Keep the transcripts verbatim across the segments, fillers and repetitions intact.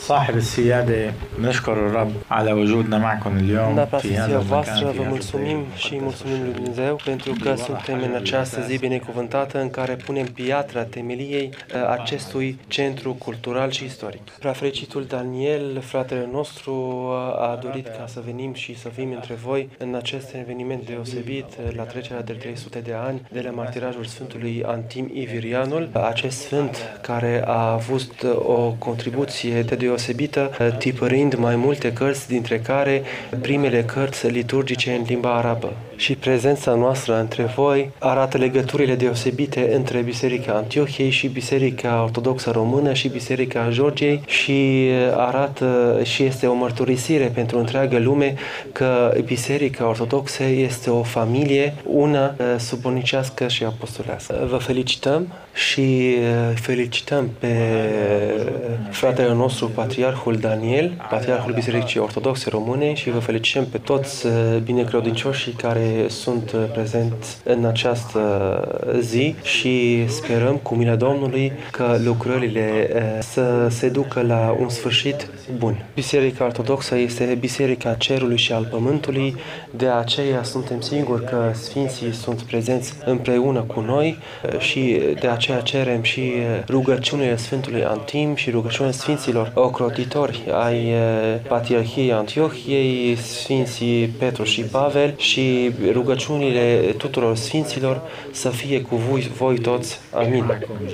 صاحب السيادة نشكر الرب على وجودنا معكم اليوم في هذا voastră, المكان vă mulțumim și mulțumim lui Dumnezeu pentru că suntem în această zi binecuvântată în care punem piatra temeliei acestui centru cultural și istoric. Preafericitul Daniel, fratele nostru, a dorit ca să venim și să fim între voi în acest eveniment deosebit la trecerea de trei sute de ani de la martirajul Sfântului Antim Ivirianul. Acest sfânt care a avut o contribuție de deosebită, tipărind mai multe cărți, dintre care primele cărți liturgice în limba arabă. Și prezența noastră între voi arată legăturile deosebite între Biserica Antiohiei și Biserica Ortodoxă Română și Biserica Georgiei și arată și este o mărturisire pentru întreaga lume că Biserica Ortodoxă este o familie, una subbunicească și apostolească. Vă felicităm și felicităm pe fratele nostru, Patriarhul Daniel, Patriarhul Bisericii Ortodoxe Române, și vă felicităm pe toți binecredincioșii care sunt prezenți în această zi și sperăm cu mila Domnului că lucrările să se ducă la un sfârșit bun. Biserica Ortodoxă este Biserica Cerului și al Pământului, de aceea suntem siguri că Sfinții sunt prezenți împreună cu noi și de aceea cerem și rugăciunile Sfântului Antim și rugăciunile Sfinților ocrotitori ai Patriarhiei Antiohiei, Sfinții Petru și Pavel, și rugăciunile tuturor Sfinților să fie cu voi, voi toți. Amin.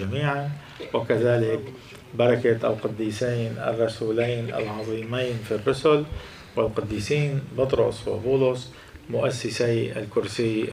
وكذلك بركة القديسين الرسولين العظيمين في الرسل والقديسين بطرس وبولس مؤسسي الكرسي